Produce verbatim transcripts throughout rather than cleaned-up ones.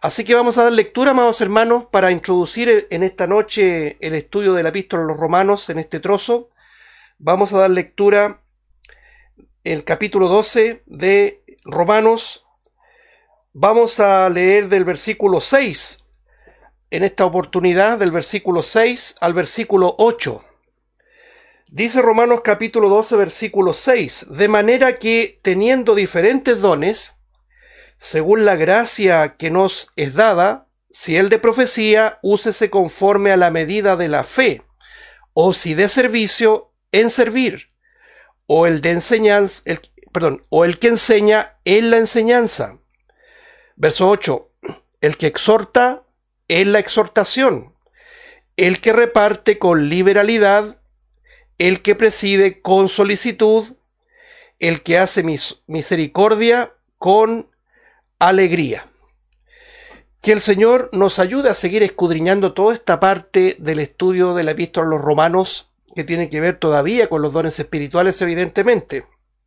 Así que vamos a dar lectura, amados hermanos, para introducir en esta noche el estudio de la epístola a los romanos en este trozo. Vamos a dar lectura el capítulo doce de Romanos. Vamos a leer del versículo seis, en esta oportunidad del versículo seis al versículo ocho. Dice Romanos capítulo doce, versículo seis, de manera que teniendo diferentes dones, según la gracia que nos es dada, si el de profecía, úsese conforme a la medida de la fe, o si de servicio, en servir, o el de enseñanza, el, perdón, o el que enseña en la enseñanza. Verso ocho, el que exhorta en la exhortación, el que reparte con liberalidad, el que preside con solicitud, el que hace mis, misericordia con alegría. Que el Señor nos ayude a seguir escudriñando toda esta parte del estudio de la epístola a los romanos, que tiene que ver todavía con los dones espirituales, evidentemente.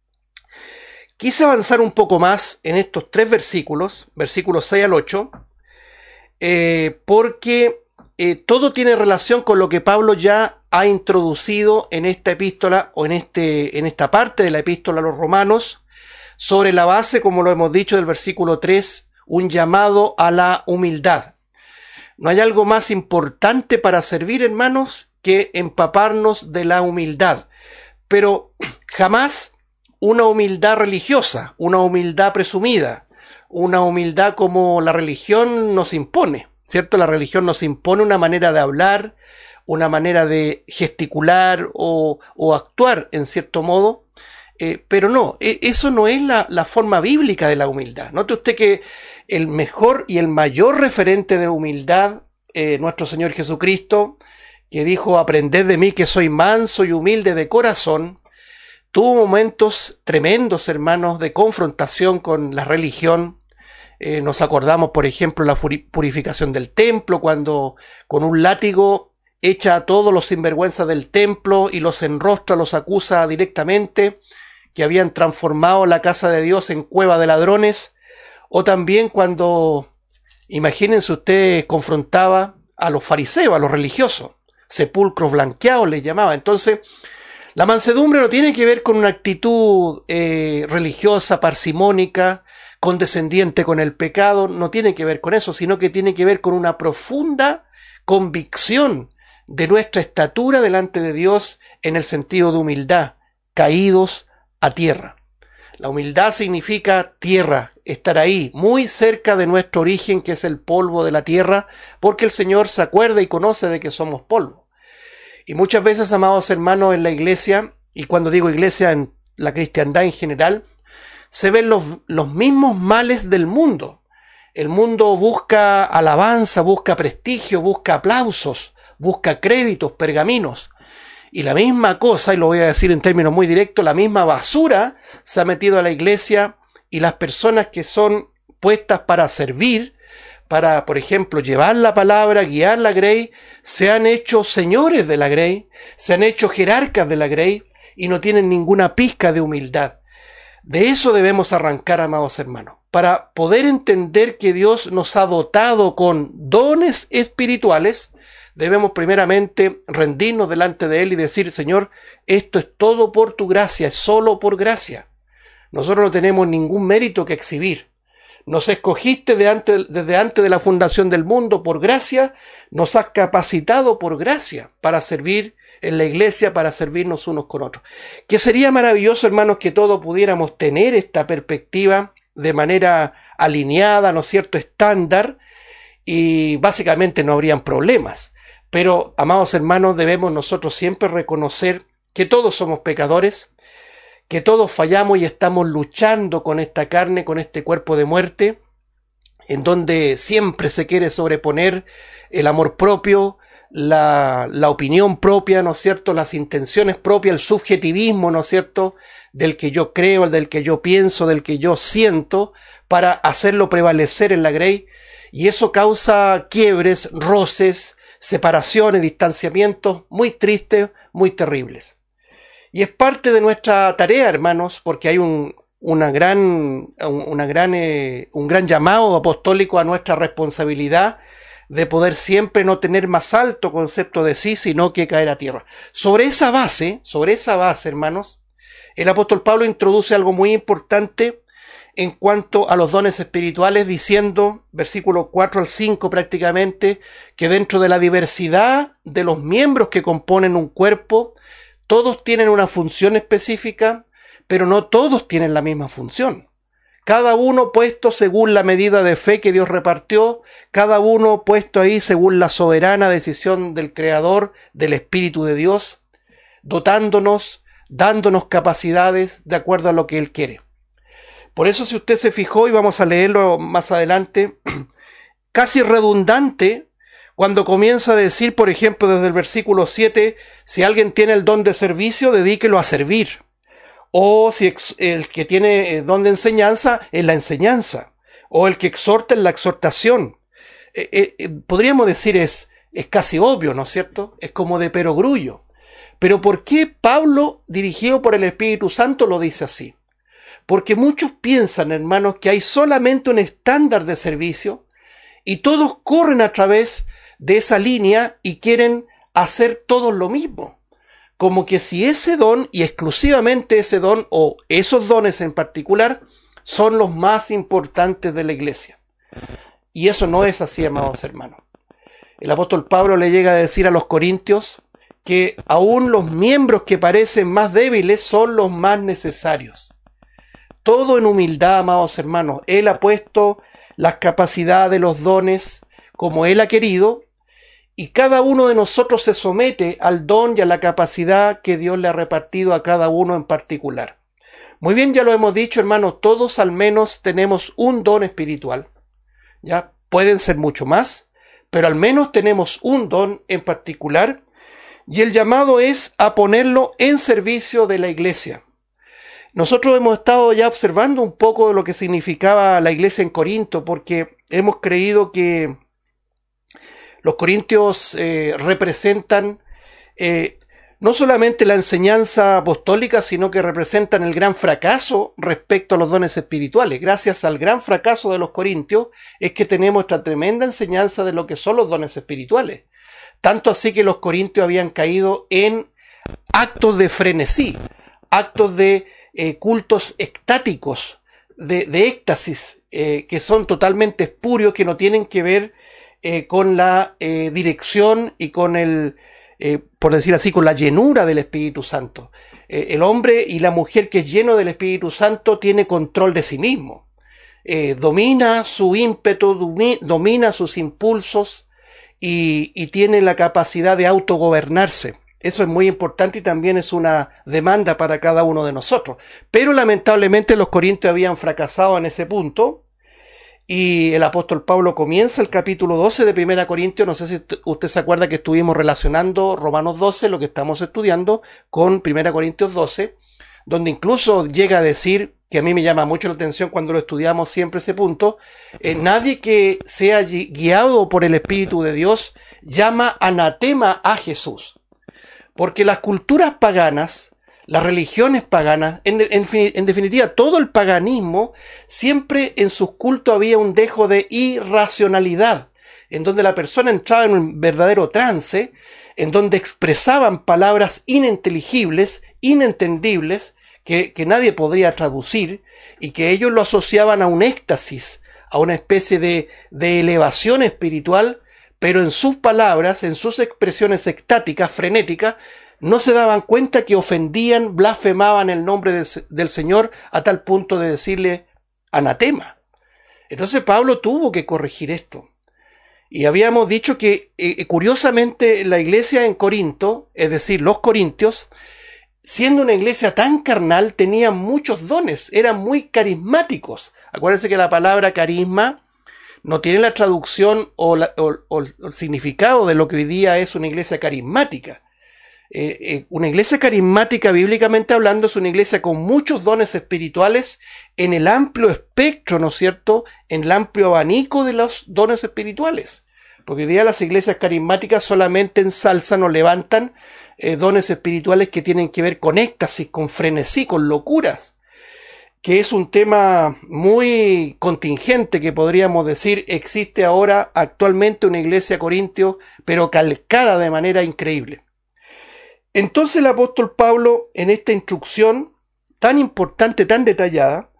Quise avanzar un poco más en estos tres versículos, versículos seis al ocho, eh, porque eh, todo tiene relación con lo que Pablo ya ha introducido en esta epístola, o en, este, en esta parte de la epístola a los romanos, sobre la base, como lo hemos dicho, del versículo tres, un llamado a la humildad. No hay algo más importante para servir, hermanos, que empaparnos de la humildad, pero jamás una humildad religiosa, una humildad presumida, una humildad como la religión nos impone, ¿cierto? La religión nos impone una manera de hablar, una manera de gesticular o, o actuar en cierto modo, eh, pero no, eso no es la, la forma bíblica de la humildad. Note usted que el mejor y el mayor referente de humildad, eh, nuestro Señor Jesucristo, que dijo, aprended de mí que soy manso y humilde de corazón, tuvo momentos tremendos, hermanos, de confrontación con la religión. Eh, nos acordamos, por ejemplo, la purificación del templo, cuando con un látigo echa a todos los sinvergüenzas del templo y los enrostra, los acusa directamente, que habían transformado la casa de Dios en cueva de ladrones. O también cuando, imagínense ustedes, confrontaba a los fariseos, a los religiosos, sepulcros blanqueados les llamaba. Entonces, la mansedumbre no tiene que ver con una actitud eh, religiosa, parsimónica, condescendiente con el pecado, no tiene que ver con eso, sino que tiene que ver con una profunda convicción de nuestra estatura delante de Dios en el sentido de humildad, caídos a tierra. La humildad significa tierra, estar ahí, muy cerca de nuestro origen, que es el polvo de la tierra, porque el Señor se acuerda y conoce de que somos polvo. Y muchas veces, amados hermanos, en la iglesia, y cuando digo iglesia, en la cristiandad en general, se ven los, los mismos males del mundo. El mundo busca alabanza, busca prestigio, busca aplausos, busca créditos, pergaminos. Y la misma cosa, y lo voy a decir en términos muy directos, la misma basura se ha metido a la iglesia, y las personas que son puestas para servir, para, por ejemplo, llevar la palabra, guiar la grey, se han hecho señores de la grey, se han hecho jerarcas de la grey, y no tienen ninguna pizca de humildad. De eso debemos arrancar, amados hermanos, para poder entender que Dios nos ha dotado con dones espirituales. Debemos primeramente rendirnos delante de Él y decir, Señor, esto es todo por tu gracia, es solo por gracia. Nosotros no tenemos ningún mérito que exhibir. Nos escogiste de antes, desde antes de la fundación del mundo por gracia, nos has capacitado por gracia para servir en la iglesia, para servirnos unos con otros. Que sería maravilloso, hermanos, que todos pudiéramos tener esta perspectiva de manera alineada, ¿no es cierto?, estándar, y básicamente no habrían problemas. Pero, amados hermanos, debemos nosotros siempre reconocer que todos somos pecadores, que todos fallamos y estamos luchando con esta carne, con este cuerpo de muerte, en donde siempre se quiere sobreponer el amor propio, la, la opinión propia, ¿no es cierto?, las intenciones propias, el subjetivismo, ¿no es cierto?, del que yo creo, del que yo pienso, del que yo siento, para hacerlo prevalecer en la grey, y eso causa quiebres, roces, separaciones, distanciamientos muy tristes, muy terribles. Y es parte de nuestra tarea, hermanos, porque hay un, una gran, una gran, eh, un gran llamado apostólico a nuestra responsabilidad de poder siempre no tener más alto concepto de sí, sino que caer a tierra. Sobre esa base, sobre esa base, hermanos, el apóstol Pablo introduce algo muy importante en cuanto a los dones espirituales, diciendo, versículo cuatro al cinco prácticamente, que dentro de la diversidad de los miembros que componen un cuerpo, todos tienen una función específica, pero no todos tienen la misma función. Cada uno puesto según la medida de fe que Dios repartió, cada uno puesto ahí según la soberana decisión del Creador, del Espíritu de Dios, dotándonos, dándonos capacidades de acuerdo a lo que Él quiere. Por eso, si usted se fijó, y vamos a leerlo más adelante, casi redundante, cuando comienza a decir, por ejemplo, desde el versículo siete, si alguien tiene el don de servicio, dedíquelo a servir. O si el que tiene don de enseñanza, en la enseñanza. O el que exhorta en la exhortación. Eh, eh, podríamos decir, es, es casi obvio, ¿no es cierto? Es como de perogrullo. Pero ¿por qué Pablo, dirigido por el Espíritu Santo, lo dice así? Porque muchos piensan, hermanos, que hay solamente un estándar de servicio y todos corren a través de esa línea y quieren hacer todos lo mismo. Como que si ese don, y exclusivamente ese don, o esos dones en particular, son los más importantes de la iglesia. Y eso no es así, amados hermanos. El apóstol Pablo le llega a decir a los corintios que aún los miembros que parecen más débiles son los más necesarios. Todo en humildad, amados hermanos. Él ha puesto las capacidades de los dones como Él ha querido, y cada uno de nosotros se somete al don y a la capacidad que Dios le ha repartido a cada uno en particular. Muy bien, ya lo hemos dicho, hermanos, todos al menos tenemos un don espiritual. Ya pueden ser mucho más, pero al menos tenemos un don en particular, y el llamado es a ponerlo en servicio de la iglesia. Nosotros hemos estado ya observando un poco de lo que significaba la iglesia en Corinto, porque hemos creído que los corintios eh, representan eh, no solamente la enseñanza apostólica, sino que representan el gran fracaso respecto a los dones espirituales. Gracias al gran fracaso de los corintios es que tenemos esta tremenda enseñanza de lo que son los dones espirituales. Tanto así que los corintios habían caído en actos de frenesí, actos de eh, cultos extáticos, de, de éxtasis, eh, que son totalmente espurios, que no tienen que ver eh, con la eh, dirección y con el, eh, por decir así, con la llenura del Espíritu Santo. Eh, el hombre y la mujer que es lleno del Espíritu Santo tiene control de sí mismo. Eh, domina su ímpetu, domi, domina sus impulsos, Y, y tiene la capacidad de autogobernarse. Eso es muy importante y también es una demanda para cada uno de nosotros. Pero lamentablemente los corintios habían fracasado en ese punto, y el apóstol Pablo comienza el capítulo doce de Primera Corintios. No sé si usted se acuerda que estuvimos relacionando Romanos doce, lo que estamos estudiando, con Primera Corintios doce, donde incluso llega a decir, que a mí me llama mucho la atención cuando lo estudiamos siempre ese punto, eh, nadie que sea guiado por el Espíritu de Dios llama anatema a Jesús. Porque las culturas paganas, las religiones paganas, en, en, en definitiva todo el paganismo, siempre en sus cultos había un dejo de irracionalidad, en donde la persona entraba en un verdadero trance, en donde expresaban palabras ininteligibles, inentendibles, Que, que nadie podría traducir, y que ellos lo asociaban a un éxtasis, a una especie de, de elevación espiritual, pero en sus palabras, en sus expresiones extáticas, frenéticas, no se daban cuenta que ofendían, blasfemaban el nombre de, del Señor a tal punto de decirle anatema. Entonces Pablo tuvo que corregir esto. Y habíamos dicho que, eh, curiosamente, la iglesia en Corinto, es decir, los corintios, siendo una iglesia tan carnal, tenían muchos dones, eran muy carismáticos. Acuérdense que la palabra carisma no tiene la traducción o, la, o, o el significado de lo que hoy día es una iglesia carismática. Eh, eh, una iglesia carismática, bíblicamente hablando, es una iglesia con muchos dones espirituales en el amplio espectro, ¿no es cierto?, en el amplio abanico de los dones espirituales. Porque hoy día las iglesias carismáticas solamente ensalzan o levantan eh, dones espirituales que tienen que ver con éxtasis, con frenesí, con locuras. que es un tema muy contingente, que podríamos decir existe ahora actualmente una iglesia de Corintios, pero calcada de manera increíble. Entonces el apóstol Pablo, en esta instrucción tan importante, tan detallada,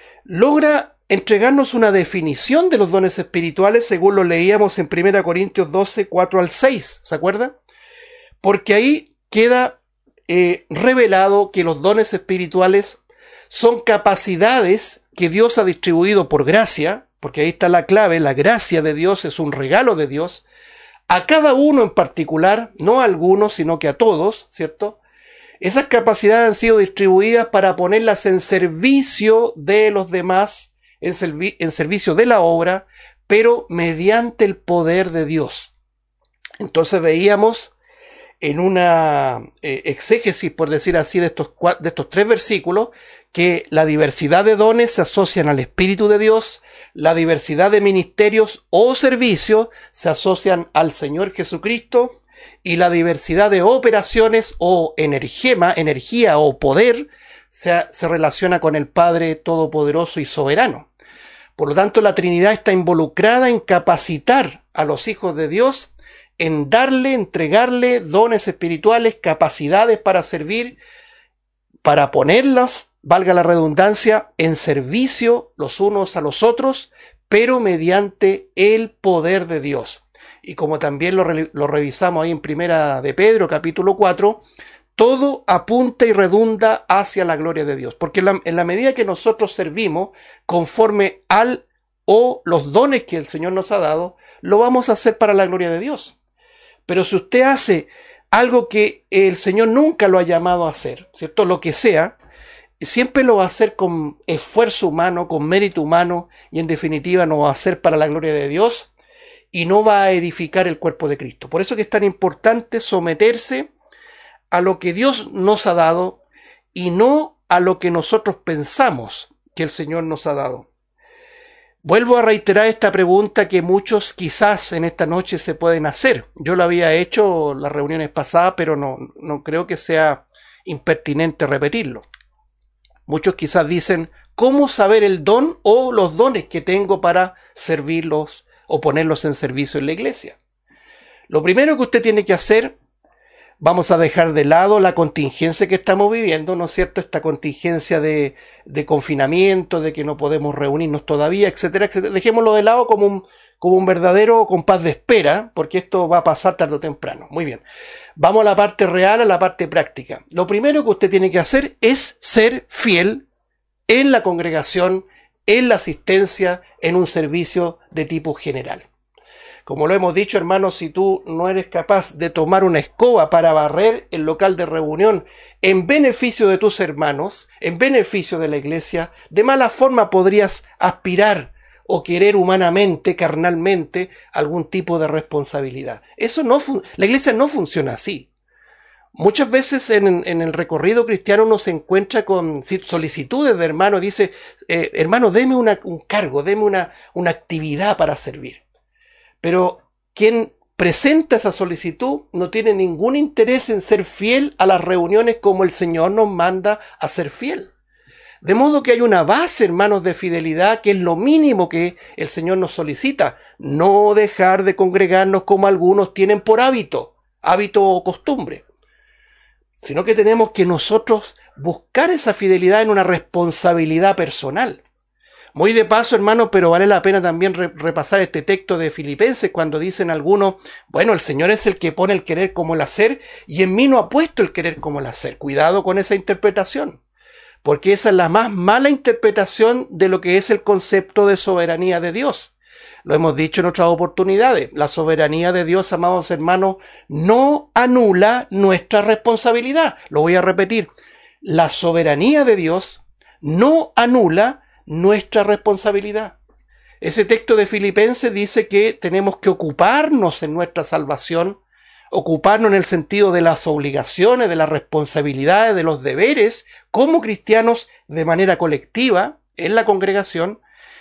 logra entregarnos una definición de los dones espirituales según lo leíamos en primera Corintios doce, cuatro al seis, ¿se acuerda? Porque ahí queda eh, revelado que los dones espirituales son capacidades que Dios ha distribuido por gracia, porque ahí está la clave, la gracia de Dios es un regalo de Dios, a cada uno en particular, no a algunos, sino que a todos, ¿cierto? Esas capacidades han sido distribuidas para ponerlas en servicio de los demás, en, servi- en servicio de la obra, pero mediante el poder de Dios. Entonces veíamos en una eh, exégesis, por decir así, de estos, de estos tres versículos, que la diversidad de dones se asocian al Espíritu de Dios, la diversidad de ministerios o servicios se asocian al Señor Jesucristo, y la diversidad de operaciones o energema, energía o poder se, se relaciona con el Padre Todopoderoso y Soberano. Por lo tanto, la Trinidad está involucrada en capacitar a los hijos de Dios, en darle, entregarle dones espirituales, capacidades para servir, para ponerlas, valga la redundancia, en servicio los unos a los otros, pero mediante el poder de Dios. Y como también lo, re, lo revisamos ahí en Primera de Pedro, capítulo cuatro, todo apunta y redunda hacia la gloria de Dios. Porque en la, en la medida que nosotros servimos conforme al o los dones que el Señor nos ha dado, lo vamos a hacer para la gloria de Dios. Pero si usted hace algo que el Señor nunca lo ha llamado a hacer, ¿cierto? Lo que sea, siempre lo va a hacer con esfuerzo humano, con mérito humano, y en definitiva no va a hacer para la gloria de Dios, y no va a edificar el cuerpo de Cristo. Por eso que es tan importante someterse a lo que Dios nos ha dado y no a lo que nosotros pensamos que el Señor nos ha dado. Vuelvo a reiterar esta pregunta que muchos quizás en esta noche se pueden hacer. Yo lo había hecho en las reuniones pasadas, pero no, no creo que sea impertinente repetirlo. Muchos quizás dicen, ¿cómo saber el don o los dones que tengo para servirlos o ponerlos en servicio en la iglesia? Lo primero que usted tiene que hacer, vamos a dejar de lado la contingencia que estamos viviendo, ¿no es cierto? Esta contingencia de, de confinamiento, de que no podemos reunirnos todavía, etcétera, etcétera. Dejémoslo de lado como un, como un verdadero compás de espera, porque esto va a pasar tarde o temprano. Muy bien. Vamos a la parte real, a la parte práctica. Lo primero que usted tiene que hacer es ser fiel en la congregación, en la asistencia, en un servicio de tipo general. Como lo hemos dicho, hermanos, si tú no eres capaz de tomar una escoba para barrer el local de reunión en beneficio de tus hermanos, en beneficio de la iglesia, de mala forma podrías aspirar o querer humanamente, carnalmente, algún tipo de responsabilidad. Eso no fun- la iglesia no funciona así. Muchas veces en, en el recorrido cristiano uno se encuentra con solicitudes de hermanos, dice, eh, hermano, deme una, un cargo, deme una, una actividad para servir. Pero quien presenta esa solicitud no tiene ningún interés en ser fiel a las reuniones como el Señor nos manda a ser fiel. De modo que hay una base, hermanos, de fidelidad, que es lo mínimo que el Señor nos solicita. No dejar de congregarnos como algunos tienen por hábito, hábito o costumbre. Sino que tenemos que nosotros buscar esa fidelidad en una responsabilidad personal. Muy de paso, hermano, pero vale la pena también re- repasar este texto de Filipenses cuando dicen algunos, bueno, el Señor es el que pone el querer como el hacer y en mí no ha puesto el querer como el hacer. Cuidado con esa interpretación, porque esa es la más mala interpretación de lo que es el concepto de soberanía de Dios. Lo hemos dicho en otras oportunidades. La soberanía de Dios, amados hermanos, no anula nuestra responsabilidad. Lo voy a repetir. La soberanía de Dios no anula nuestra responsabilidad. Ese texto de Filipenses dice que tenemos que ocuparnos en nuestra salvación, ocuparnos en el sentido de las obligaciones, de las responsabilidades, de los deberes como cristianos de manera colectiva en la congregación.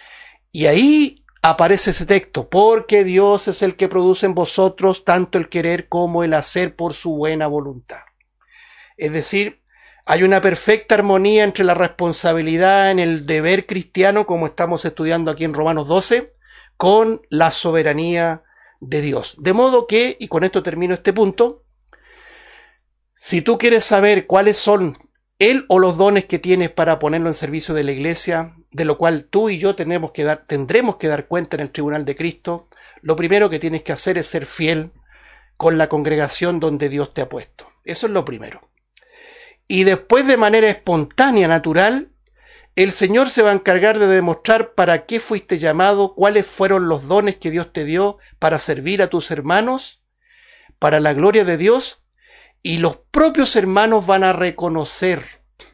Y ahí aparece ese texto, porque Dios es el que produce en vosotros tanto el querer como el hacer por su buena voluntad. Es decir, Hay una perfecta armonía entre la responsabilidad en el deber cristiano, como estamos estudiando aquí en Romanos doce, con la soberanía de Dios. De modo que, y con esto termino este punto, si tú quieres saber cuáles son él o los dones que tienes para ponerlo en servicio de la iglesia, de lo cual tú y yo tenemos que dar, tendremos que dar cuenta en el tribunal de Cristo, lo primero que tienes que hacer es ser fiel con la congregación donde Dios te ha puesto. Eso es lo primero. Y después, de manera espontánea, natural, el Señor se va a encargar de demostrar para qué fuiste llamado, cuáles fueron los dones que Dios te dio para servir a tus hermanos, para la gloria de Dios, y los propios hermanos van a reconocer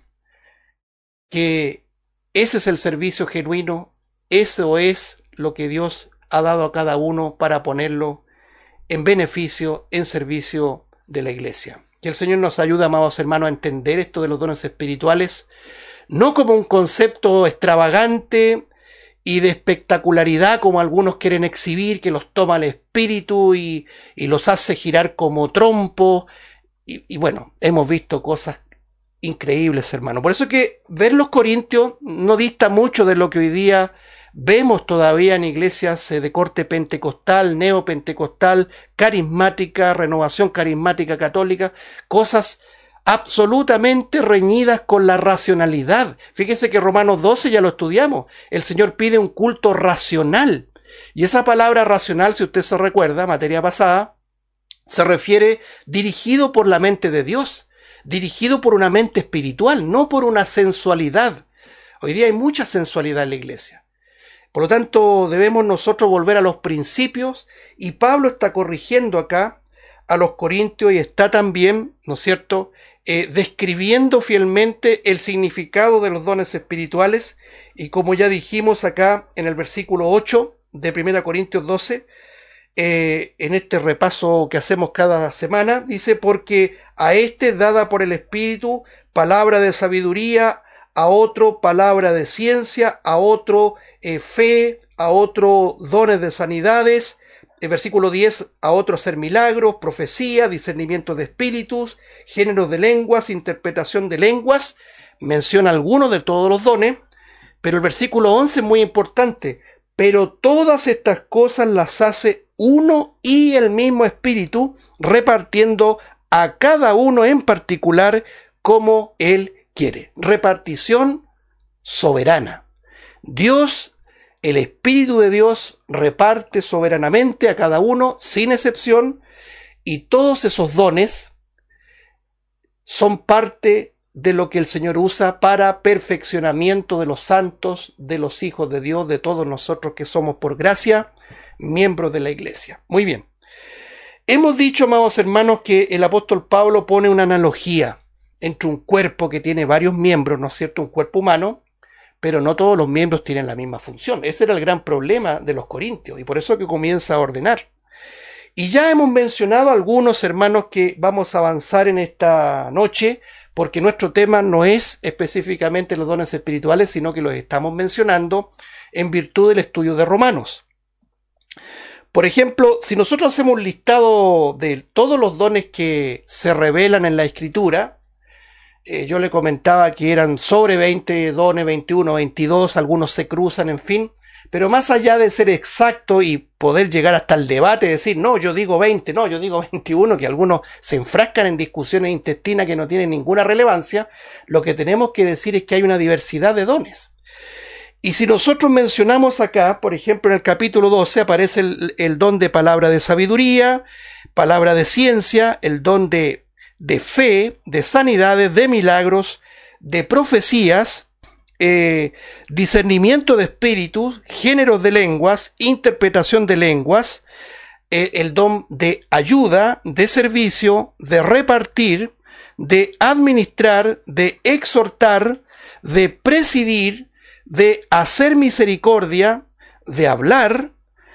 que ese es el servicio genuino, eso es lo que Dios ha dado a cada uno para ponerlo en beneficio, en servicio de la iglesia. Que el Señor nos ayude, amados hermanos, a entender esto de los dones espirituales, no como un concepto extravagante y de espectacularidad como algunos quieren exhibir, que los toma el espíritu y, y los hace girar como trompo. Y, y bueno, hemos visto cosas increíbles, hermano. Por eso es que ver los Corintios no dista mucho de lo que hoy día vemos todavía en iglesias de corte pentecostal, neopentecostal, carismática, renovación carismática católica, cosas absolutamente reñidas con la racionalidad. Fíjese que Romanos doce ya lo estudiamos. El Señor pide un culto racional. Y esa palabra racional, si usted se recuerda, materia pasada, se refiere dirigido por la mente de Dios, dirigido por una mente espiritual, no por una sensualidad. Hoy día hay mucha sensualidad en la iglesia. Por lo tanto, debemos nosotros volver a los principios, y Pablo está corrigiendo acá a los corintios y está también, ¿no es cierto?, eh, describiendo fielmente el significado de los dones espirituales, y como ya dijimos acá en el versículo ocho de primera Corintios doce, eh, en este repaso que hacemos cada semana, dice: porque a este dada por el Espíritu palabra de sabiduría, a otro palabra de ciencia, a otro eh, fe, a otro dones de sanidades, el versículo diez, a otro hacer milagros, profecía, discernimiento de espíritus, géneros de lenguas, interpretación de lenguas. Menciona algunos de todos los dones, pero el versículo once es muy importante: pero todas estas cosas las hace uno y el mismo Espíritu, repartiendo a cada uno en particular como Él quiere. Repartición soberana. Dios, el Espíritu de Dios, reparte soberanamente a cada uno, sin excepción, y todos esos dones son parte de lo que el Señor usa para perfeccionamiento de los santos, de los hijos de Dios, de todos nosotros que somos por gracia miembros de la iglesia. Muy bien. Hemos dicho, amados hermanos, que el apóstol Pablo pone una analogía entre un cuerpo que tiene varios miembros, ¿no es cierto?, un cuerpo humano, pero no todos los miembros tienen la misma función. Ese era el gran problema de los corintios, y por eso que comienza a ordenar. Y ya hemos mencionado algunos, hermanos, que vamos a avanzar en esta noche, porque nuestro tema no es específicamente los dones espirituales, sino que los estamos mencionando en virtud del estudio de Romanos. Por ejemplo, si nosotros hacemos un listado de todos los dones que se revelan en la Escritura, eh, yo le comentaba que eran sobre veinte dones, veintiuno, veintidós, algunos se cruzan, en fin, pero más allá de ser exacto y poder llegar hasta el debate, decir, no, yo digo veinte, no, yo digo veintiuno, que algunos se enfrascan en discusiones intestinas que no tienen ninguna relevancia, lo que tenemos que decir es que hay una diversidad de dones. Y si nosotros mencionamos acá, por ejemplo, en el capítulo doce aparece el, el don de palabra de sabiduría, palabra de ciencia, el don de, de fe, de sanidades, de milagros, de profecías, eh, discernimiento de espíritus, géneros de lenguas, interpretación de lenguas, eh, el don de ayuda, de servicio, de repartir, de administrar, de exhortar, de presidir, de hacer misericordia, de hablar,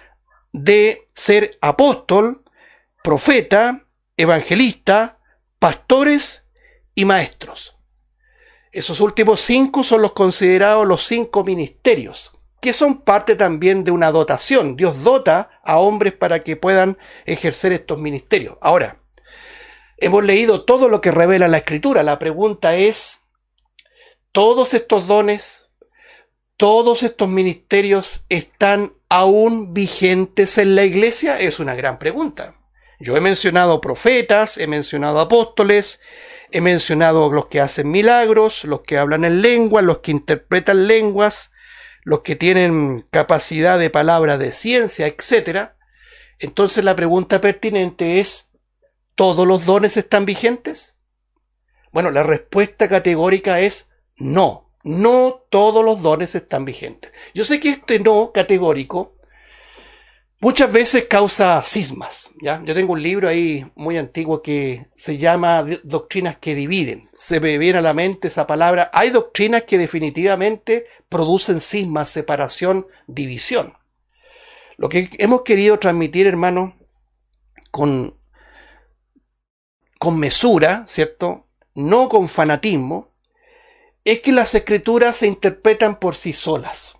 de ser apóstol, profeta, evangelista, pastores y maestros. Esos últimos cinco son los considerados los cinco ministerios, que son parte también de una dotación. Dios dota a hombres para que puedan ejercer estos ministerios. Ahora, Hemos leído todo lo que revela la Escritura. La pregunta es, ¿todos estos dones, todos estos ministerios están aún vigentes en la iglesia? Es una gran pregunta. Yo he mencionado profetas, he mencionado apóstoles, he mencionado los que hacen milagros, los que hablan en lenguas, los que interpretan lenguas, los que tienen capacidad de palabra de ciencia, etcétera. Entonces la pregunta pertinente es, ¿todos los dones están vigentes? Bueno, la respuesta categórica es no. No todos los dones están vigentes. Yo sé que este no categórico muchas veces causa cismas, ¿ya? Yo tengo un libro ahí muy antiguo que se llama Doctrinas que dividen. Se me viene a la mente esa palabra. Hay doctrinas que definitivamente producen cismas, separación, división. Lo que hemos querido transmitir, hermanos, con, con mesura, ¿cierto? No con fanatismo, es que las escrituras se interpretan por sí solas.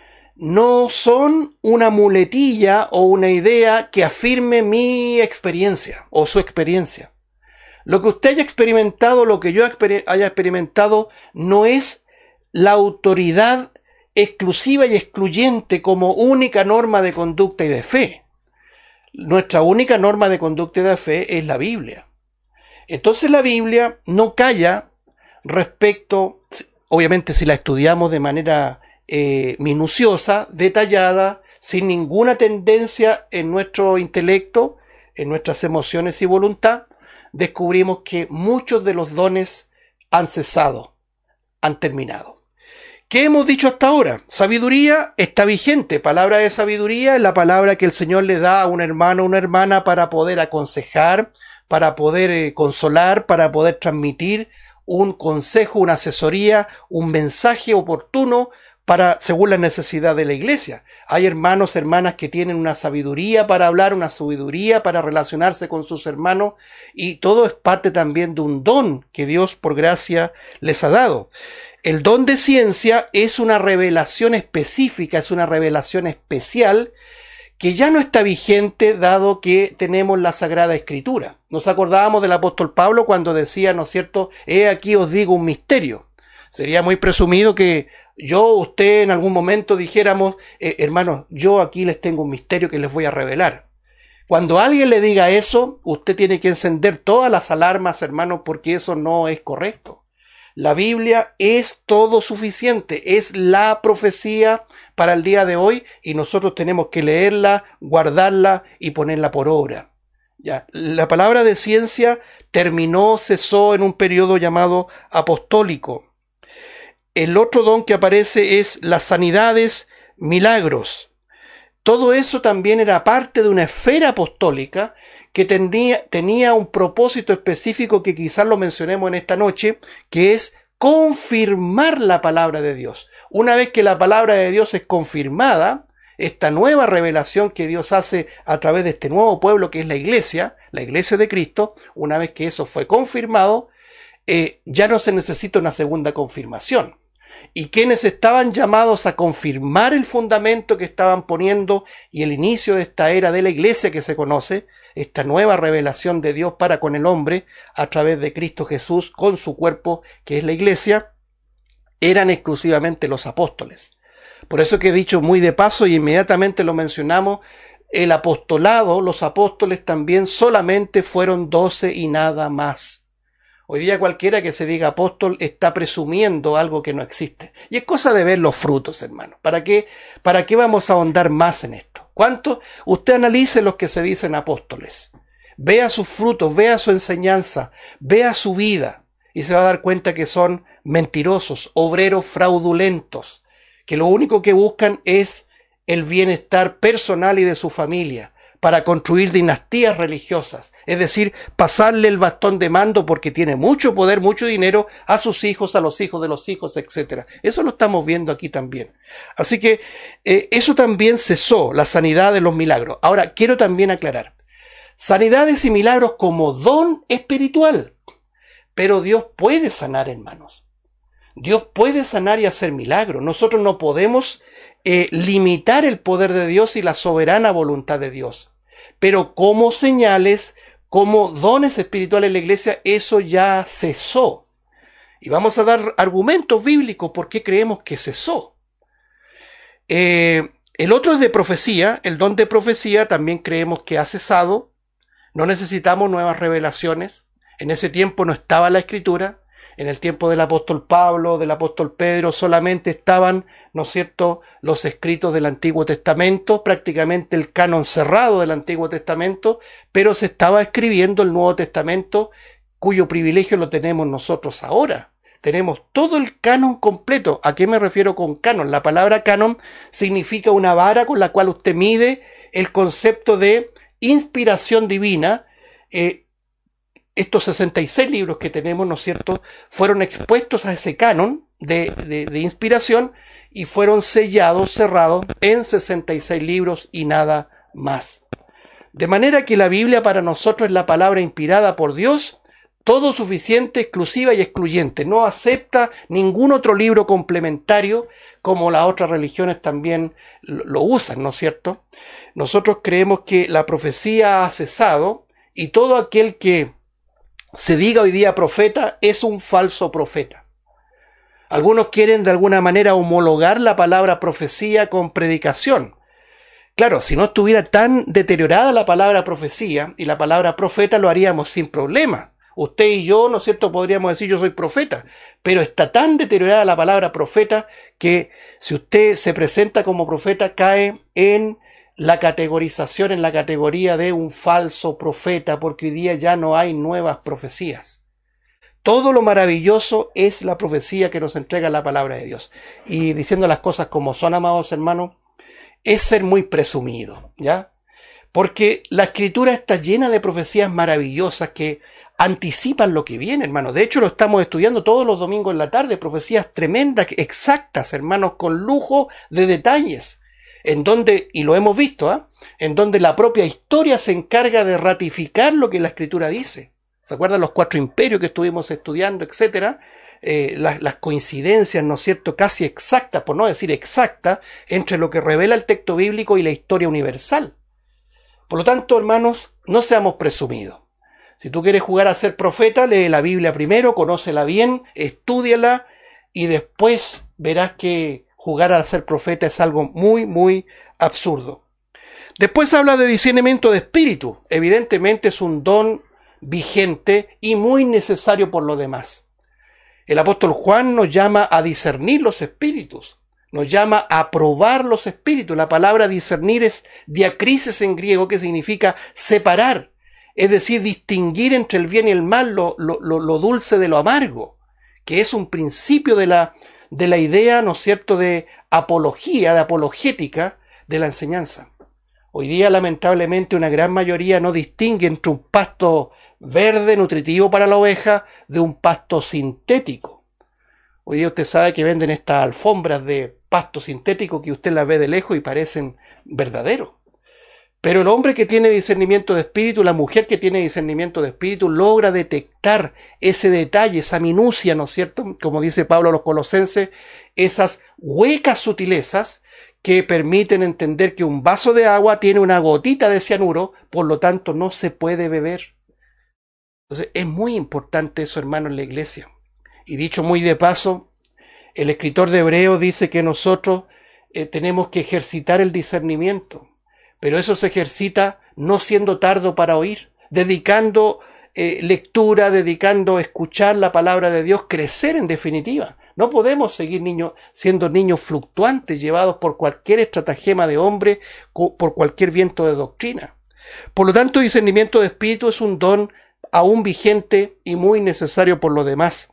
No son una muletilla o una idea que afirme mi experiencia o su experiencia. Lo que usted haya experimentado, lo que yo haya experimentado, no es la autoridad exclusiva y excluyente como única norma de conducta y de fe. Nuestra única norma de conducta y de fe es la Biblia. Entonces la Biblia no calla respecto, obviamente si la estudiamos de manera Eh, minuciosa, detallada, sin ninguna tendencia en nuestro intelecto, en nuestras emociones y voluntad, descubrimos que muchos de los dones han cesado, han terminado. ¿Qué hemos dicho hasta ahora? Sabiduría está vigente. Palabra de sabiduría es la palabra que el Señor le da a un hermano o una hermana para poder aconsejar, para poder eh, consolar, para poder transmitir un consejo, una asesoría, un mensaje oportuno para, según la necesidad de la iglesia. Hay hermanos, hermanas que tienen una sabiduría para hablar, una sabiduría para relacionarse con sus hermanos, y todo es parte también de un don que Dios por gracia les ha dado. El don de ciencia es una revelación específica, es una revelación especial que ya no está vigente dado que tenemos la Sagrada Escritura. Nos acordábamos del apóstol Pablo cuando decía, ¿no es cierto?, he aquí os digo un misterio. Sería muy presumido que yo, usted, en algún momento dijéramos, eh, hermanos, yo aquí les tengo un misterio que les voy a revelar. Cuando alguien le diga eso, usted tiene que encender todas las alarmas, hermanos, porque eso no es correcto. La Biblia es todo suficiente, es la profecía para el día de hoy y nosotros tenemos que leerla, guardarla y ponerla por obra. Ya, la palabra de ciencia terminó, cesó en un periodo llamado apostólico. El otro don que aparece es las sanidades, milagros. Todo eso también era parte de una esfera apostólica que tenía, tenía un propósito específico que quizás lo mencionemos en esta noche, que es confirmar la palabra de Dios. Una vez que la palabra de Dios es confirmada, esta nueva revelación que Dios hace a través de este nuevo pueblo que es la iglesia, la iglesia de Cristo, una vez que eso fue confirmado, eh, ya no se necesita una segunda confirmación. Y quienes estaban llamados a confirmar el fundamento que estaban poniendo y el inicio de esta era de la iglesia que se conoce, esta nueva revelación de Dios para con el hombre a través de Cristo Jesús con su cuerpo que es la iglesia, eran exclusivamente los apóstoles. Por eso que he dicho muy de paso y inmediatamente lo mencionamos, el apostolado, los apóstoles también solamente fueron doce y nada más. Hoy día cualquiera que se diga apóstol está presumiendo algo que no existe. Y es cosa de ver los frutos, hermano. ¿Para qué, para qué vamos a ahondar más en esto? ¿Cuánto? Usted analice los que se dicen apóstoles. Vea sus frutos, vea su enseñanza, vea su vida. Y se va a dar cuenta que son mentirosos, obreros fraudulentos, que lo único que buscan es el bienestar personal y de su familia, para construir dinastías religiosas, es decir, pasarle el bastón de mando porque tiene mucho poder, mucho dinero a sus hijos, a los hijos de los hijos, etcétera. Eso lo estamos viendo aquí también. Así que eh, eso también cesó, la sanidad de los milagros. Ahora, quiero también aclarar, sanidades y milagros como don espiritual, pero Dios puede sanar, hermanos. Dios puede sanar y hacer milagros. Nosotros no podemos Eh, limitar el poder de Dios y la soberana voluntad de Dios, pero como señales, como dones espirituales en la iglesia, eso ya cesó. Y vamos a dar argumentos bíblicos por qué creemos que cesó. Eh, el otro es de profecía. El don de profecía también creemos que ha cesado. No necesitamos nuevas revelaciones. En ese tiempo no estaba la Escritura. En el tiempo del apóstol Pablo, del apóstol Pedro, solamente estaban, ¿no es cierto?, los escritos del Antiguo Testamento, prácticamente el canon cerrado del Antiguo Testamento, pero se estaba escribiendo el Nuevo Testamento, cuyo privilegio lo tenemos nosotros ahora. Tenemos todo el canon completo. ¿A qué me refiero con canon? La palabra canon significa una vara con la cual usted mide el concepto de inspiración divina. eh, Estos sesenta y seis libros que tenemos, ¿no es cierto?, fueron expuestos a ese canon de, de, de inspiración y fueron sellados, cerrados en sesenta y seis libros y nada más. De manera que la Biblia para nosotros es la palabra inspirada por Dios, todo suficiente, exclusiva y excluyente. No acepta ningún otro libro complementario, como las otras religiones también lo, lo usan, ¿no es cierto? Nosotros creemos que la profecía ha cesado y todo aquel que se diga hoy día profeta es un falso profeta. Algunos quieren de alguna manera homologar la palabra profecía con predicación. Claro, si no estuviera tan deteriorada la palabra profecía y la palabra profeta, lo haríamos sin problema. Usted y yo, ¿no es cierto?, podríamos decir yo soy profeta, pero está tan deteriorada la palabra profeta que si usted se presenta como profeta cae en la categorización, en la categoría de un falso profeta, porque hoy día ya no hay nuevas profecías. Todo lo maravilloso es la profecía que nos entrega la palabra de Dios. Y diciendo las cosas como son, amados hermanos, es ser muy presumido, ¿ya? Porque la Escritura está llena de profecías maravillosas que anticipan lo que viene, hermanos. De hecho, lo estamos estudiando todos los domingos en la tarde, profecías tremendas, exactas, hermanos, con lujo de detalles, en donde, y lo hemos visto, ¿eh? en donde la propia historia se encarga de ratificar lo que la Escritura dice. ¿Se acuerdan los cuatro imperios que estuvimos estudiando, etcétera? Eh, las, las coincidencias, ¿no es cierto?, casi exactas, por no decir exactas, entre lo que revela el texto bíblico y la historia universal. Por lo tanto, hermanos, no seamos presumidos. Si tú quieres jugar a ser profeta, lee la Biblia primero, conócela bien, estúdiala y después verás que jugar a ser profeta es algo muy, muy absurdo. Después habla de discernimiento de espíritu. Evidentemente es un don vigente y muy necesario por lo demás. El apóstol Juan nos llama a discernir los espíritus, nos llama a probar los espíritus. La palabra discernir es diacrisis en griego, que significa separar, es decir, distinguir entre el bien y el mal, lo, lo, lo dulce de lo amargo, que es un principio de la, de la idea, ¿no es cierto?, de apología, de apologética de la enseñanza. Hoy día, lamentablemente, una gran mayoría no distingue entre un pasto verde, nutritivo para la oveja, de un pasto sintético. Hoy día usted sabe que venden estas alfombras de pasto sintético que usted las ve de lejos y parecen verdaderos. Pero el hombre que tiene discernimiento de espíritu, la mujer que tiene discernimiento de espíritu, logra detectar ese detalle, esa minucia, ¿no es cierto?, como dice Pablo a los Colosenses, esas huecas sutilezas que permiten entender que un vaso de agua tiene una gotita de cianuro, por lo tanto no se puede beber. Entonces es muy importante eso, hermano, en la iglesia. Y dicho muy de paso, el escritor de Hebreos dice que nosotros eh, tenemos que ejercitar el discernimiento, pero eso se ejercita no siendo tardo para oír, dedicando eh, lectura, dedicando a escuchar la palabra de Dios, crecer en definitiva. No podemos seguir niños, siendo niños fluctuantes, llevados por cualquier estratagema de hombre, por cualquier viento de doctrina. Por lo tanto, discernimiento de espíritu es un don aún vigente y muy necesario por lo demás.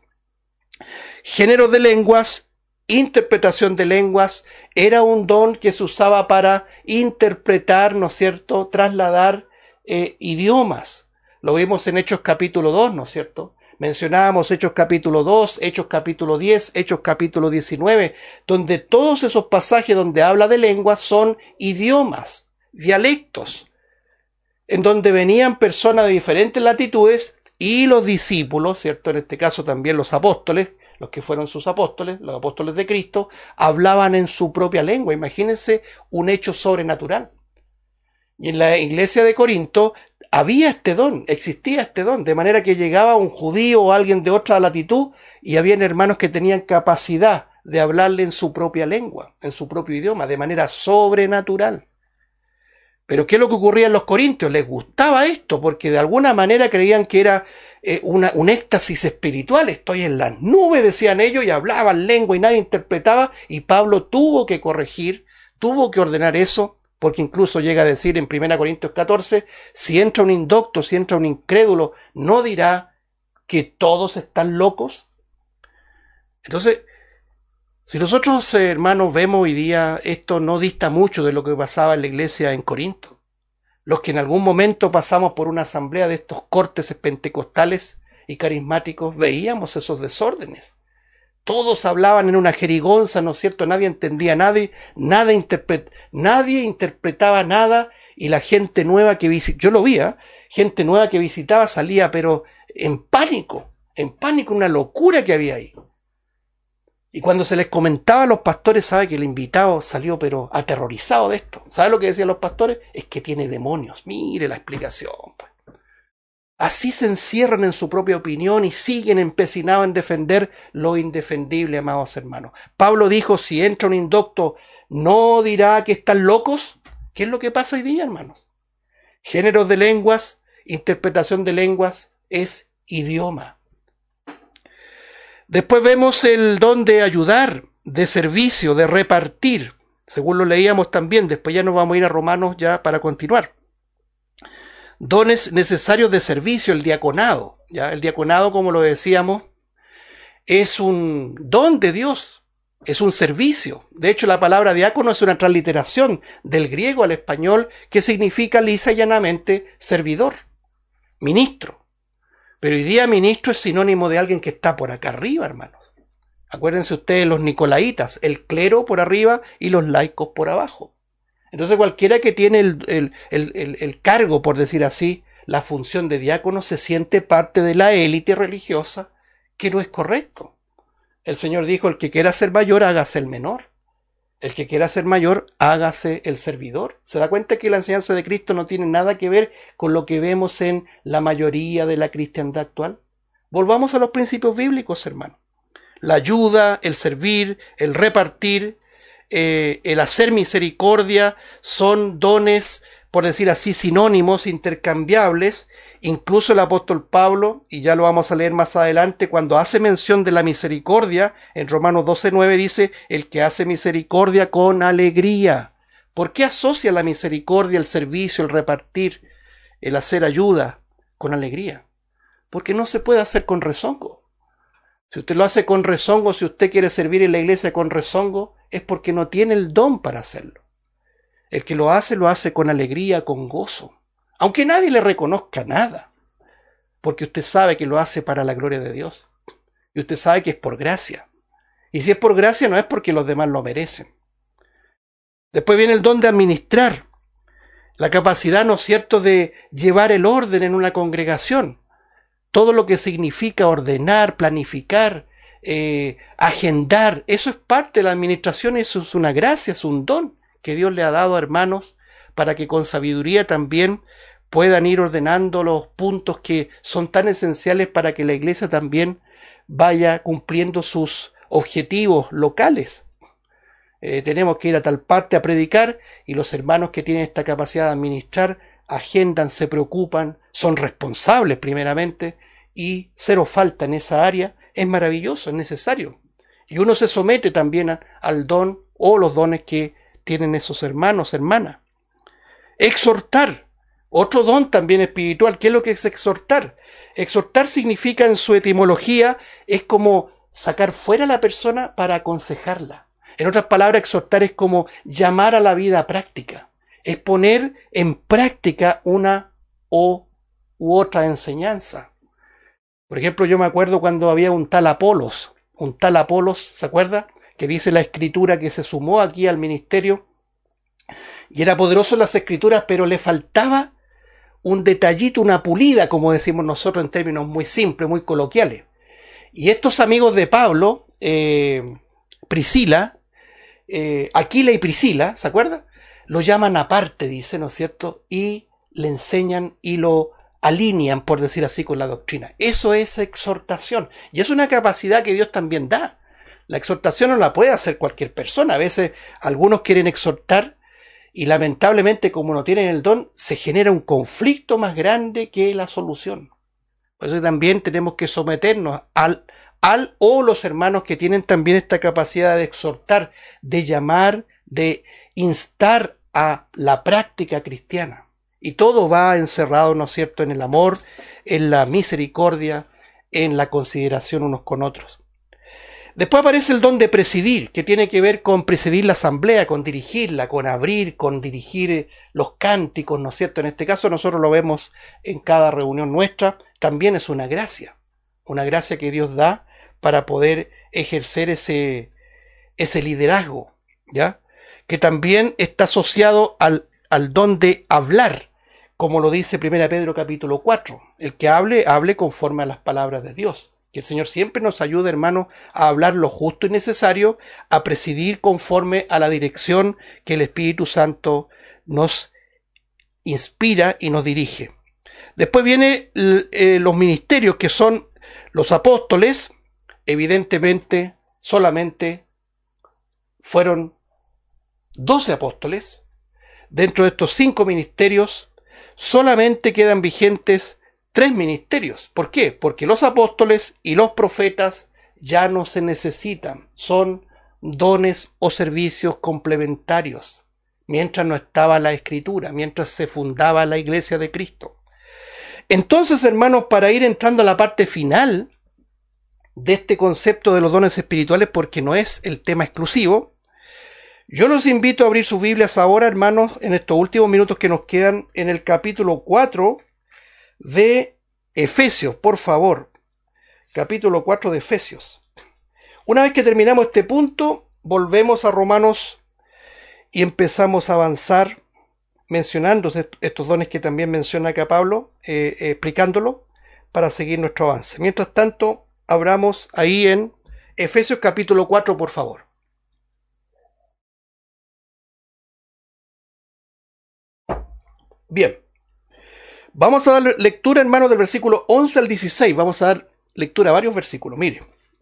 Géneros de lenguas, interpretación de lenguas, era un don que se usaba para interpretar, ¿no es cierto?, trasladar eh, idiomas. Lo vimos en Hechos capítulo dos, ¿no es cierto? Mencionábamos Hechos capítulo dos, Hechos capítulo diez, Hechos capítulo diecinueve, donde todos esos pasajes donde habla de lenguas son idiomas, dialectos, en donde venían personas de diferentes latitudes y los discípulos, ¿cierto?, en este caso también los apóstoles, los que fueron sus apóstoles, los apóstoles de Cristo, hablaban en su propia lengua. Imagínense un hecho sobrenatural. Y en la iglesia de Corinto había este don, existía este don, de manera que llegaba un judío o alguien de otra latitud y habían hermanos que tenían capacidad de hablarle en su propia lengua, en su propio idioma, de manera sobrenatural. Pero ¿qué es lo que ocurría en los corintios? Les gustaba esto porque de alguna manera creían que era eh, una, un éxtasis espiritual. Estoy en las nubes, decían ellos, y hablaban lengua y nadie interpretaba, y Pablo tuvo que corregir, tuvo que ordenar eso, porque incluso llega a decir en primera Corintios catorce, si entra un indocto, si entra un incrédulo, ¿no dirá que todos están locos? Entonces, si nosotros, eh, hermanos, vemos hoy día, esto no dista mucho de lo que pasaba en la iglesia en Corinto. Los que en algún momento pasamos por una asamblea de estos cortes pentecostales y carismáticos, veíamos esos desórdenes. Todos hablaban en una jerigonza, ¿no es cierto? Nadie entendía nada, nada interpret, nadie interpretaba nada, y la gente nueva que visitaba, yo lo vi, ¿eh? gente nueva que visitaba salía pero en pánico, en pánico, una locura que había ahí. Y cuando se les comentaba a los pastores, sabe que el invitado salió pero aterrorizado de esto. ¿Sabe lo que decían los pastores? Es que tiene demonios. Mire la explicación. Pues. Así se encierran en su propia opinión y siguen empecinados en defender lo indefendible, amados hermanos. Pablo dijo, si entra un indocto, ¿no dirá que están locos? ¿Qué es lo que pasa hoy día, hermanos? Géneros de lenguas, interpretación de lenguas, es idioma. Después vemos el don de ayudar, de servicio, de repartir, según lo leíamos también. Después ya nos vamos a ir a Romanos ya para continuar. Dones necesarios de servicio, el diaconado. ¿ya? El diaconado, como lo decíamos, es un don de Dios, es un servicio. De hecho, la palabra diácono es una transliteración del griego al español que significa lisa y llanamente servidor, ministro. Pero hoy día ministro es sinónimo de alguien que está por acá arriba, hermanos. Acuérdense ustedes los nicolaitas, el clero por arriba y los laicos por abajo. Entonces cualquiera que tiene el, el, el, el, el cargo, por decir así, la función de diácono, se siente parte de la élite religiosa, que no es correcto. El Señor dijo, el que quiera ser mayor, hágase el menor. El que quiera ser mayor, hágase el servidor. ¿Se da cuenta que la enseñanza de Cristo no tiene nada que ver con lo que vemos en la mayoría de la cristiandad actual? Volvamos a los principios bíblicos, hermano. La ayuda, el servir, el repartir, eh, el hacer misericordia, son dones, por decir así, sinónimos, intercambiables. Incluso el apóstol Pablo, y ya lo vamos a leer más adelante, cuando hace mención de la misericordia, en Romanos doce nueve dice, el que hace misericordia con alegría. ¿Por qué asocia la misericordia, el servicio, el repartir, el hacer ayuda con alegría? Porque no se puede hacer con rezongo. Si usted lo hace con rezongo, si usted quiere servir en la iglesia con rezongo, es porque no tiene el don para hacerlo. El que lo hace, lo hace con alegría, con gozo. Aunque nadie le reconozca nada, porque usted sabe que lo hace para la gloria de Dios. Y usted sabe que es por gracia. Y si es por gracia, no es porque los demás lo merecen. Después viene el don de administrar. La capacidad, ¿no es cierto?, de llevar el orden en una congregación. Todo lo que significa ordenar, planificar, eh, agendar, eso es parte de la administración, eso es una gracia, es un don que Dios le ha dado, hermanos, para que con sabiduría también puedan ir ordenando los puntos que son tan esenciales para que la iglesia también vaya cumpliendo sus objetivos locales. Eh, tenemos que ir a tal parte a predicar, y los hermanos que tienen esta capacidad de administrar agendan, se preocupan, son responsables primeramente, y cero falta en esa área. Es maravilloso, es necesario. Y uno se somete también a, al don o los dones que tienen esos hermanos, hermanas. Exhortar, otro don también espiritual. ¿Qué es lo que es exhortar? Exhortar significa, en su etimología, es como sacar fuera a la persona para aconsejarla. En otras palabras, exhortar es como llamar a la vida práctica. Es poner en práctica una o u otra enseñanza. Por ejemplo, yo me acuerdo cuando había un tal Apolos, un tal Apolos, ¿se acuerda? Que dice la escritura que se sumó aquí al ministerio. Y era poderoso en las escrituras, pero le faltaba un detallito, una pulida, como decimos nosotros en términos muy simples, muy coloquiales. Y estos amigos de Pablo, eh, Priscila, eh, Aquila y Priscila, ¿se acuerdan? Lo llaman aparte, dice, ¿no es cierto? Y le enseñan y lo alinean, por decir así, con la doctrina. Eso es exhortación. Y es una capacidad que Dios también da. La exhortación no la puede hacer cualquier persona. A veces algunos quieren exhortar y lamentablemente, como no tienen el don, se genera un conflicto más grande que la solución. Por eso también tenemos que someternos al, al o los hermanos que tienen también esta capacidad de exhortar, de llamar, de instar a la práctica cristiana. Y todo va encerrado, ¿no es cierto?, en el amor, en la misericordia, en la consideración unos con otros. Después aparece el don de presidir, que tiene que ver con presidir la asamblea, con dirigirla, con abrir, con dirigir los cánticos, ¿no es cierto? En este caso nosotros lo vemos en cada reunión nuestra. También es una gracia, una gracia que Dios da para poder ejercer ese, ese liderazgo, ¿ya? Que también está asociado al, al don de hablar, como lo dice primera Pedro capítulo cuatro. El que hable, hable conforme a las palabras de Dios. Que el Señor siempre nos ayude, hermanos, a hablar lo justo y necesario, a presidir conforme a la dirección que el Espíritu Santo nos inspira y nos dirige. Después vienen eh, los ministerios, que son los apóstoles. Evidentemente, solamente fueron doce apóstoles. Dentro de estos cinco ministerios, solamente quedan vigentes tres ministerios. ¿Por qué? Porque los apóstoles y los profetas ya no se necesitan. Son dones o servicios complementarios. Mientras no estaba la Escritura, mientras se fundaba la Iglesia de Cristo. Entonces, hermanos, para ir entrando a la parte final de este concepto de los dones espirituales, porque no es el tema exclusivo, yo los invito a abrir sus Biblias ahora, hermanos, en estos últimos minutos que nos quedan, en el capítulo cuatro de Efesios, por favor. Capítulo cuatro de Efesios. Una vez que terminamos este punto, volvemos a Romanos y empezamos a avanzar mencionando estos dones que también menciona acá Pablo, eh, eh, explicándolo para seguir nuestro avance. Mientras tanto, abramos ahí en Efesios capítulo cuatro, por favor. Bien. Vamos a dar lectura, hermanos, del versículo once al dieciséis. Vamos a dar lectura a varios versículos. Mire.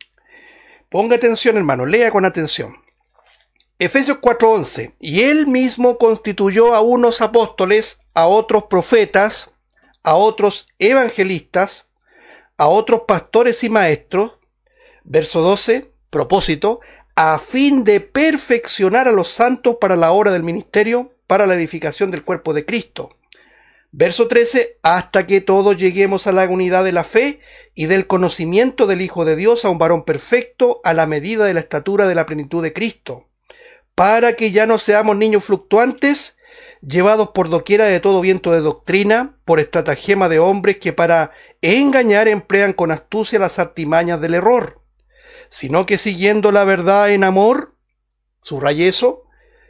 Ponga atención, hermano. Lea con atención. Efesios cuatro once. Y él mismo constituyó a unos apóstoles, a otros profetas, a otros evangelistas, a otros pastores y maestros. Verso doce. Propósito. A fin de perfeccionar a los santos para la obra del ministerio, para la edificación del cuerpo de Cristo. Verso trece, hasta que todos lleguemos a la unidad de la fe y del conocimiento del Hijo de Dios, a un varón perfecto, a la medida de la estatura de la plenitud de Cristo, para que ya no seamos niños fluctuantes, llevados por doquiera de todo viento de doctrina, por estratagema de hombres que para engañar emplean con astucia las artimañas del error, sino que siguiendo la verdad en amor, subraye eso,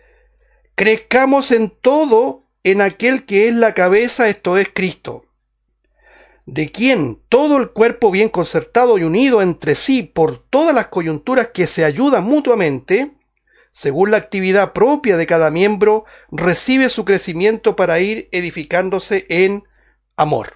crezcamos en todo en aquel que es la cabeza, esto es Cristo, de quien todo el cuerpo bien concertado y unido entre sí por todas las coyunturas que se ayudan mutuamente, según la actividad propia de cada miembro, recibe su crecimiento para ir edificándose en amor.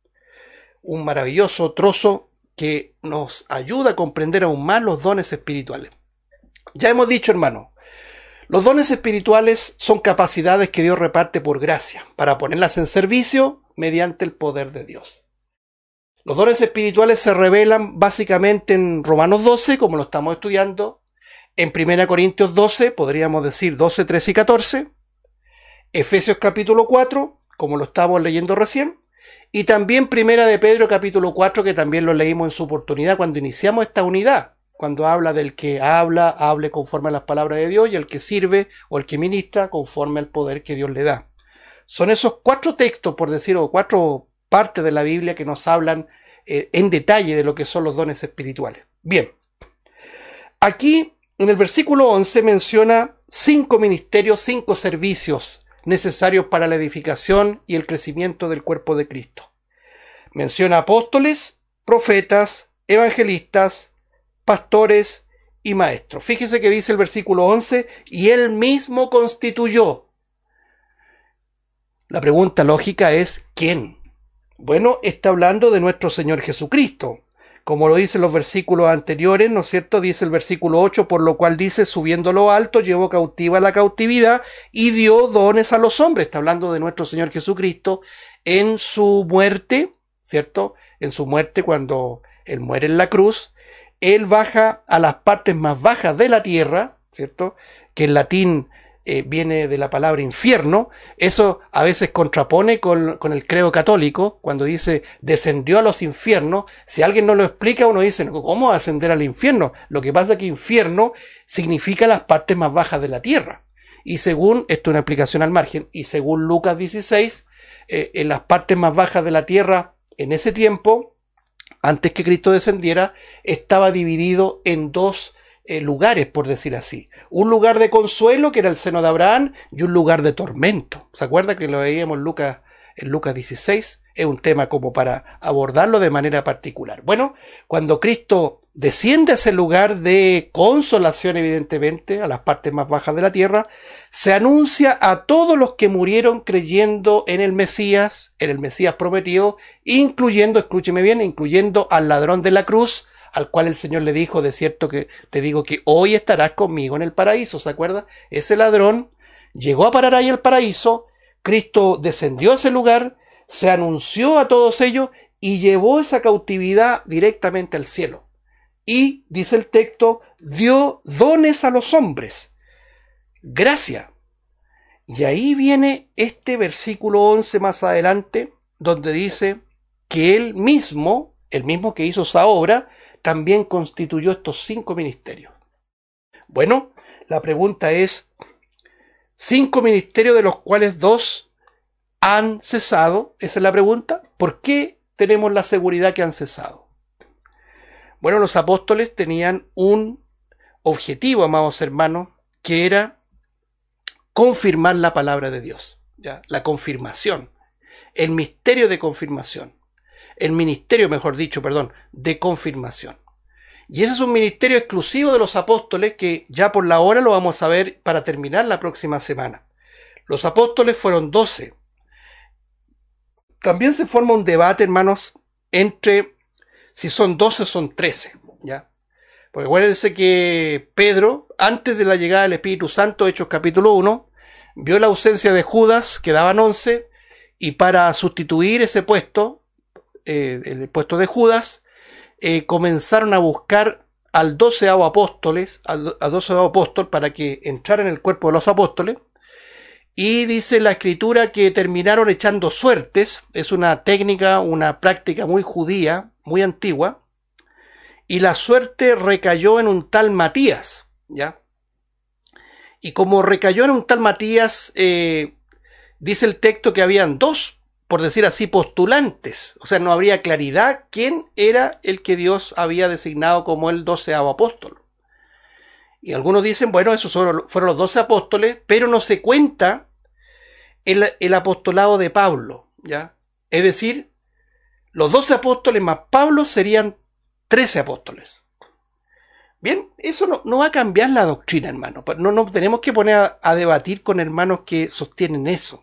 Un maravilloso trozo que nos ayuda a comprender aún más los dones espirituales. Ya hemos dicho, hermano, los dones espirituales son capacidades que Dios reparte por gracia, para ponerlas en servicio mediante el poder de Dios. Los dones espirituales se revelan básicamente en Romanos doce, como lo estamos estudiando, en primera Corintios doce, podríamos decir doce, trece y catorce, Efesios capítulo cuatro, como lo estamos leyendo recién, y también primera de Pedro capítulo cuatro, que también lo leímos en su oportunidad cuando iniciamos esta unidad. Cuando habla del que habla, hable conforme a las palabras de Dios, y el que sirve o el que ministra conforme al poder que Dios le da. Son esos cuatro textos, por decirlo, cuatro partes de la Biblia que nos hablan eh, en detalle de lo que son los dones espirituales. Bien, aquí en el versículo once menciona cinco ministerios, cinco servicios necesarios para la edificación y el crecimiento del cuerpo de Cristo. Menciona apóstoles, profetas, evangelistas, pastores y maestros. Fíjese que dice el versículo once, y él mismo constituyó. La pregunta lógica es ¿quién? Bueno, está hablando de nuestro Señor Jesucristo. Como lo dicen los versículos anteriores, ¿no es cierto? Dice el versículo ocho, por lo cual dice, subiendo lo alto, llevó cautiva la cautividad y dio dones a los hombres. Está hablando de nuestro Señor Jesucristo en su muerte, ¿cierto? En su muerte cuando Él muere en la cruz, Él baja a las partes más bajas de la tierra, ¿cierto? Que en latín eh, viene de la palabra infierno. Eso a veces contrapone con, con el credo católico, cuando dice descendió a los infiernos. Si alguien no lo explica, uno dice, ¿cómo ascender al infierno? Lo que pasa es que infierno significa las partes más bajas de la tierra. Y según, esto es una explicación al margen, y según Lucas dieciséis, eh, en las partes más bajas de la tierra, en ese tiempo, antes que Cristo descendiera, estaba dividido en dos Eh, lugares, por decir así. Un lugar de consuelo, que era el seno de Abraham, y un lugar de tormento. ¿Se acuerda que lo veíamos en Lucas, en Lucas dieciséis? Es un tema como para abordarlo de manera particular. Bueno, cuando Cristo desciende a ese lugar de consolación, evidentemente, a las partes más bajas de la tierra, se anuncia a todos los que murieron creyendo en el Mesías, en el Mesías prometido, incluyendo, escúcheme bien, incluyendo al ladrón de la cruz, al cual el Señor le dijo, de cierto que te digo que hoy estarás conmigo en el paraíso, ¿se acuerda? Ese ladrón llegó a parar ahí al paraíso, Cristo descendió a ese lugar, se anunció a todos ellos y llevó esa cautividad directamente al cielo. Y, dice el texto, dio dones a los hombres. Gracia. Y ahí viene este versículo once más adelante, donde dice que él mismo, el mismo que hizo esa obra, también constituyó estos cinco ministerios. Bueno, la pregunta es, cinco ministerios de los cuales dos han cesado, esa es la pregunta. ¿Por qué tenemos la seguridad que han cesado? Bueno, los apóstoles tenían un objetivo, amados hermanos, que era confirmar la palabra de Dios, ¿ya? La confirmación, el misterio de confirmación. El ministerio, mejor dicho, perdón, de confirmación. Y ese es un ministerio exclusivo de los apóstoles que ya por la hora lo vamos a ver para terminar la próxima semana. Los apóstoles fueron doce. También se forma un debate, hermanos, entre si son doce o son trece, ¿ya? Porque acuérdense que Pedro, antes de la llegada del Espíritu Santo, Hechos capítulo uno, vio la ausencia de Judas, quedaban once, y para sustituir ese puesto, Eh, el puesto de Judas, eh, comenzaron a buscar al doceavo apóstoles, al, al doceavo apóstol para que entrara en el cuerpo de los apóstoles, y dice la escritura que terminaron echando suertes. Es una técnica, una práctica muy judía, muy antigua, y la suerte recayó en un tal Matías, ¿ya? Y como recayó en un tal Matías, eh, dice el texto que habían dos, por decir así, postulantes. O sea, no habría claridad quién era el que Dios había designado como el doceavo apóstol. Y algunos dicen, bueno, esos fueron los doce apóstoles, pero no se cuenta el, el apostolado de Pablo, ¿ya? Es decir, los doce apóstoles más Pablo serían trece apóstoles. Bien, eso no, no va a cambiar la doctrina, hermano. No nos tenemos que poner a, a debatir con hermanos que sostienen eso.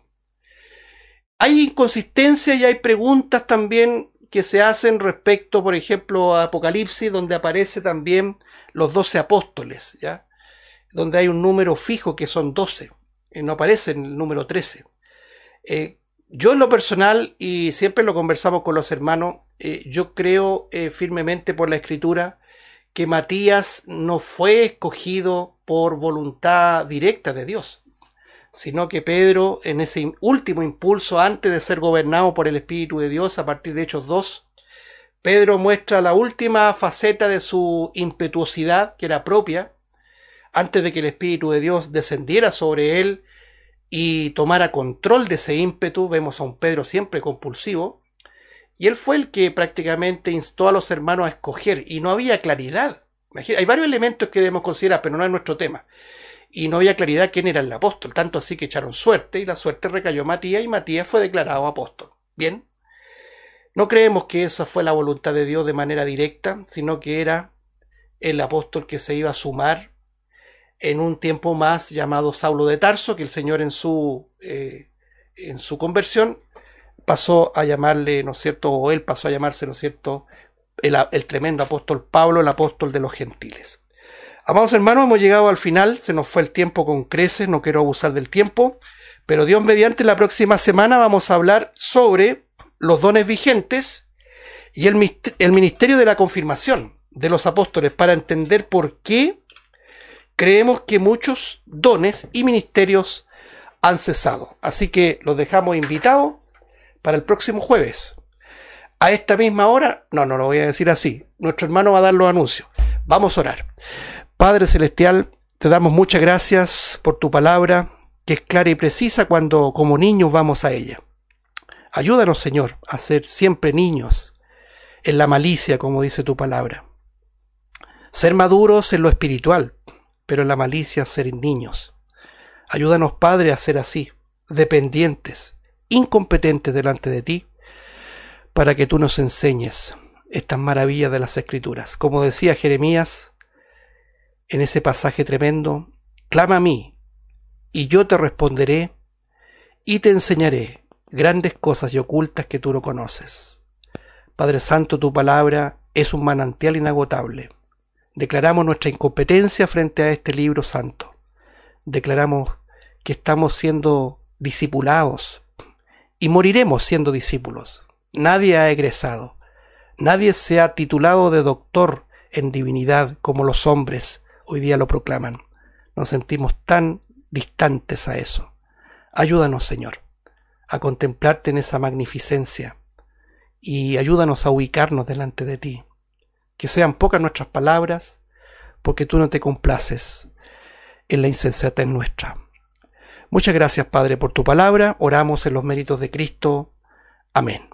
Hay inconsistencias y hay preguntas también que se hacen respecto, por ejemplo, a Apocalipsis, donde aparece también los doce apóstoles, ¿ya? Donde hay un número fijo que son doce, eh, no aparece en el número trece. Eh, yo en lo personal, y siempre lo conversamos con los hermanos, eh, yo creo eh, firmemente por la Escritura que Matías no fue escogido por voluntad directa de Dios, sino que Pedro, en ese último impulso antes de ser gobernado por el Espíritu de Dios, a partir de Hechos dos, Pedro muestra la última faceta de su impetuosidad, que era propia, antes de que el Espíritu de Dios descendiera sobre él y tomara control de ese ímpetu. Vemos a un Pedro siempre compulsivo, y él fue el que prácticamente instó a los hermanos a escoger, y no había claridad. Hay varios elementos que debemos considerar, pero no es nuestro tema. Y no había claridad quién era el apóstol, tanto así que echaron suerte, y la suerte recayó a Matías, y Matías fue declarado apóstol. Bien, no creemos que esa fue la voluntad de Dios de manera directa, sino que era el apóstol que se iba a sumar en un tiempo más llamado Saulo de Tarso, que el Señor en su, eh, en su conversión, pasó a llamarle, ¿no es cierto?, o él pasó a llamarse, ¿no es cierto?, el, el tremendo apóstol Pablo, el apóstol de los gentiles. Amados hermanos, hemos llegado al final, se nos fue el tiempo con creces, no quiero abusar del tiempo, pero Dios mediante, la próxima semana vamos a hablar sobre los dones vigentes y el, el ministerio de la confirmación de los apóstoles, para entender por qué creemos que muchos dones y ministerios han cesado. Así que los dejamos invitados para el próximo jueves. A esta misma hora, no, no lo voy a decir así, nuestro hermano va a dar los anuncios. Vamos a orar. Padre Celestial, te damos muchas gracias por tu palabra, que es clara y precisa cuando como niños vamos a ella. Ayúdanos, Señor, a ser siempre niños en la malicia, como dice tu palabra. Ser maduros en lo espiritual, pero en la malicia ser niños. Ayúdanos, Padre, a ser así, dependientes, incompetentes delante de ti, para que tú nos enseñes estas maravillas de las Escrituras. Como decía Jeremías en ese pasaje tremendo, clama a mí, y yo te responderé, y te enseñaré grandes cosas y ocultas que tú no conoces. Padre Santo, tu palabra es un manantial inagotable. Declaramos nuestra incompetencia frente a este libro santo. Declaramos que estamos siendo discipulados y moriremos siendo discípulos. Nadie ha egresado, nadie se ha titulado de doctor en divinidad como los hombres hoy día lo proclaman. Nos sentimos tan distantes a eso. Ayúdanos, Señor, a contemplarte en esa magnificencia y ayúdanos a ubicarnos delante de ti. Que sean pocas nuestras palabras, porque tú no te complaces en la insensatez nuestra. Muchas gracias, Padre, por tu palabra. Oramos en los méritos de Cristo. Amén.